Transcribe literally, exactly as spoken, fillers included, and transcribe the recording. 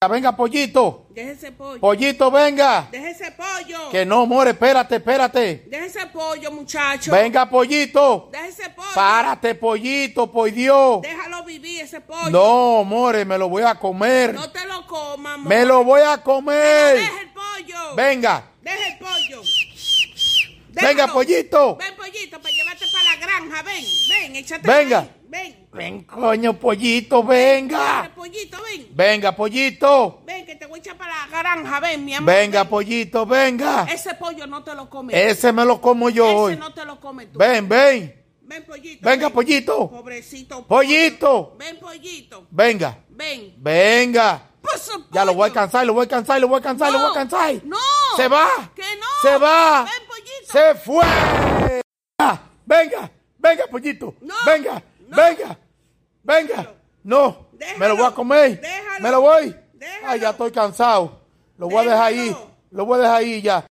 Venga, pollito. Deje ese pollo. Pollito, venga. Deje ese pollo. Que no, more, espérate, espérate. Deje ese pollo, muchacho. Venga, pollito. Deje ese pollo. Párate, pollito, por Dios. Déjalo vivir ese pollo. No, more, me lo voy a comer. No te lo comas, amor. Me lo voy a comer. Deja el pollo. Venga. Deja el pollo. Venga, Déjalo. pollito. Ven, pollito, para llevarte para la granja. Ven, ven, échate. Venga. Ahí. Ven. Ven, coño, pollito, venga. Ven, pollito, ven. Venga, pollito. Ven, que te voy a echar para la granja. Ven, mi amor. Venga, ven. pollito, venga. Ese pollo no te lo comes. Ese me lo como yo Ese hoy. no te lo comes tú. Ven, ven. Ven, pollito. Venga, ven. pollito. Pobrecito. Pollito. Ven, pollito. Venga. Ven. Venga. Pues, Ya lo voy a pollo. alcanzar, lo voy a alcanzar, lo voy a alcanzar, No, lo voy a alcanzar. no. Se va. Que no. Se va. Ven, pollito. Se fue. Ah, venga, venga, pollito. No, venga, no. venga, venga. No, Déjalo. me lo voy a comer. Déjalo. Me lo voy. Déjalo. Ay, ya estoy cansado. Lo voy a dejar ahí. Déjalo. Lo voy a dejar ahí ya.